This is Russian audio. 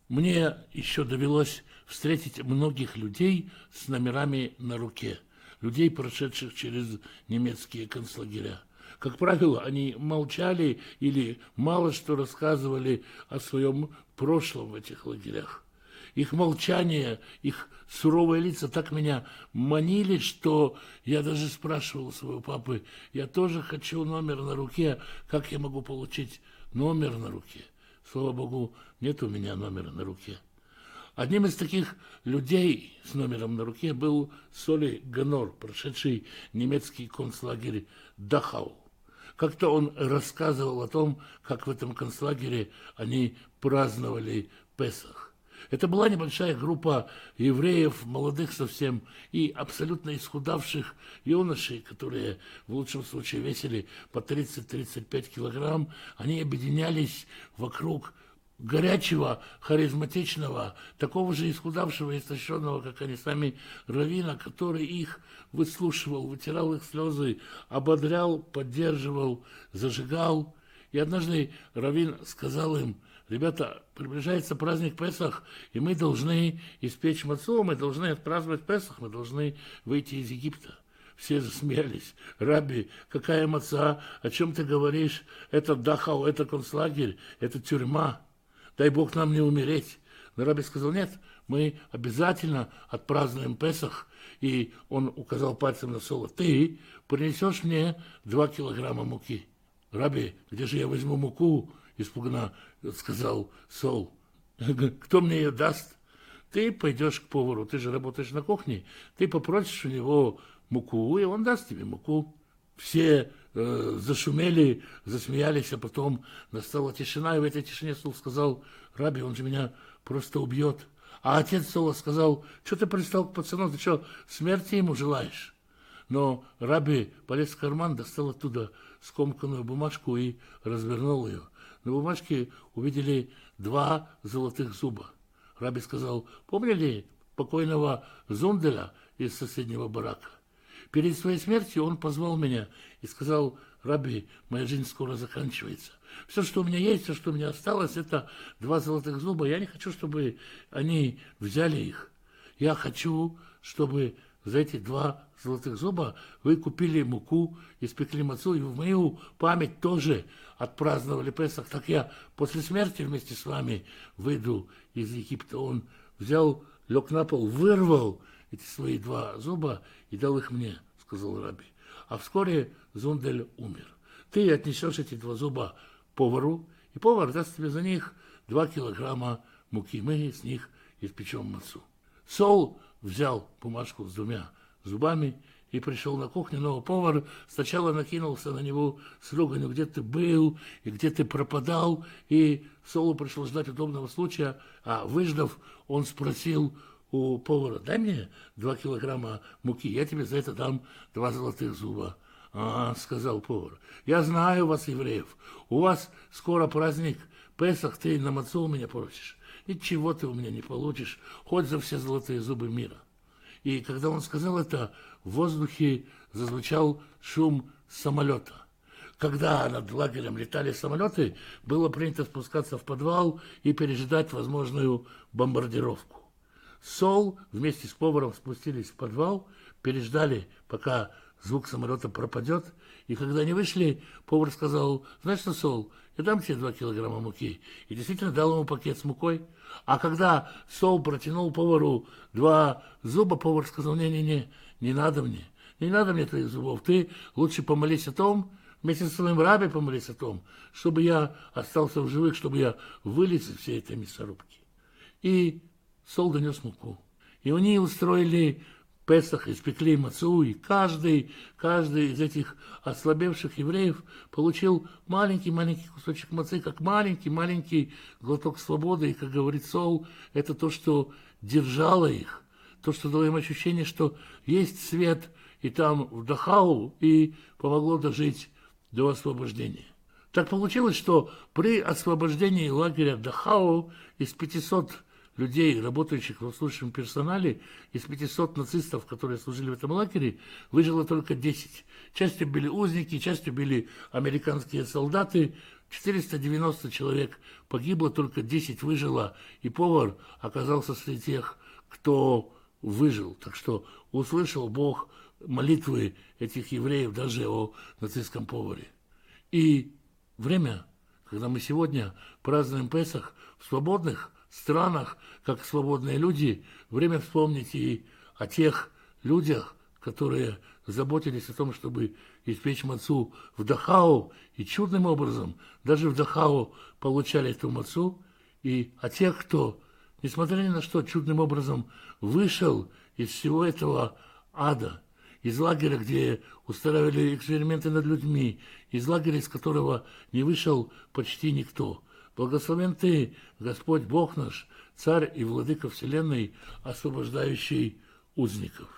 Мне еще довелось встретить многих людей с номерами на руке, людей, прошедших через немецкие концлагеря. Как правило, они молчали или мало что рассказывали о своем прошлом в этих лагерях. Их молчание, их суровые лица так меня манили, что я даже спрашивал своего папы: я тоже хочу номер на руке, как я могу получить номер на руке? Слава Богу, нет у меня номера на руке. Одним из таких людей с номером на руке был Соли Ганор, прошедший немецкий концлагерь Дахау. Как-то он рассказывал о том, как в этом концлагере они праздновали Песах. Это была небольшая группа евреев, молодых совсем и абсолютно исхудавших юношей, которые в лучшем случае весили по 30-35 килограмм. Они объединялись вокруг горячего, харизматичного, такого же исхудавшего и истощенного, как они сами, раввина, который их выслушивал, вытирал их слезы, ободрял, поддерживал, зажигал. И однажды раввин сказал им: ребята, приближается праздник Песах, и мы должны испечь мацу, мы должны отпраздновать Песах, мы должны выйти из Египта. Все засмеялись. Раби, какая маца, о чем ты говоришь? Это Дахау, это концлагерь, это тюрьма. Дай Бог нам не умереть. Но Раби сказал: нет, мы обязательно отпразднуем Песах. И он указал пальцем на Сола: ты принесешь мне 2 килограмма муки. Раби, где же я возьму муку? Испуганно сказал Сол. Кто мне ее даст? Ты пойдешь к повару, ты же работаешь на кухне, ты попросишь у него муку, и он даст тебе муку. Все зашумели, засмеялись, а потом настала тишина, и в этой тишине Сол сказал: Раби, он же меня просто убьет. А отец Сола сказал: что ты пристал к пацану, ты что, смерти ему желаешь? Но Раби полез в карман, достал оттуда скомканную бумажку и развернул ее. На бумажке увидели 2 золотых зуба. Раби сказал: помнили покойного Зунделя из соседнего барака? Перед своей смертью он позвал меня и сказал: Раби, моя жизнь скоро заканчивается. Все, что у меня есть, все, что у меня осталось, это 2 золотых зуба. Я не хочу, чтобы они взяли их. Я хочу, чтобы за эти 2 золотых зуба вы купили муку, испекли мацу, и в мою память тоже отпраздновали Песах. Так я после смерти вместе с вами выйду из Египта. Он взял, лег на пол, вырвал эти свои 2 зуба и дал их мне, сказал Раби. А вскоре Зундель умер. Ты отнесешь эти 2 зуба повару, и повар даст тебе за них 2 килограмма муки. Мы с них испечем мацу. Сол взял бумажку с 2 зубами и пришел на кухню, но повар сначала накинулся на него с руганью: где ты был и где ты пропадал, и Солу пришлось ждать удобного случая, а выждав, он спросил у повара: дай мне 2 килограмма муки, я тебе за это дам 2 золотых зуба. Сказал повар, я знаю вас, евреев, у вас скоро праздник Песах, ты на мацу у меня просишь. Ничего ты у меня не получишь, хоть за все золотые зубы мира. И когда он сказал это, в воздухе зазвучал шум самолета. Когда над лагерем летали самолеты, было принято спускаться в подвал и пережидать возможную бомбардировку. Сол вместе с поваром спустились в подвал, переждали, пока звук самолета пропадет, и когда они вышли, повар сказал: знаешь что, Сол, я дам тебе 2 килограмма муки. И действительно дал ему пакет с мукой. А когда Сол протянул повару 2 зуба, повар сказал: не-не-не, не надо мне твоих зубов. Ты лучше помолись о том, вместе со своим Раби помолись о том, чтобы я остался в живых, чтобы я вылез из всей этой мясорубки. И Сол донес муку. И они устроили Песах, испекли мацу, и каждый из этих ослабевших евреев получил маленький кусочек мацы, как маленький глоток свободы. И, как говорит Сол, это то, что держало их, то, что дало им ощущение, что есть свет и там в Дахау, и помогло дожить до освобождения. Так получилось, что при освобождении лагеря Дахау из 500 людей, работающих в обслуживающем персонале, из 500 нацистов, которые служили в этом лагере, выжило только 10. Частью были узники, частью были американские солдаты. 490 человек погибло, только 10 выжило, и повар оказался среди тех, кто выжил. Так что услышал Бог молитвы этих евреев даже о нацистском поваре. И время, когда мы сегодня празднуем Песах в свободных странах, как свободные люди, время вспомнить и о тех людях, которые заботились о том, чтобы испечь мацу в Дахау, и чудным образом даже в Дахау получали эту мацу, и о тех, кто, несмотря ни на что, чудным образом вышел из всего этого ада, из лагеря, где устраивали эксперименты над людьми, из лагеря, из которого не вышел почти никто. Благословен Ты, Господь Бог наш, Царь и Владыка Вселенной, освобождающий узников.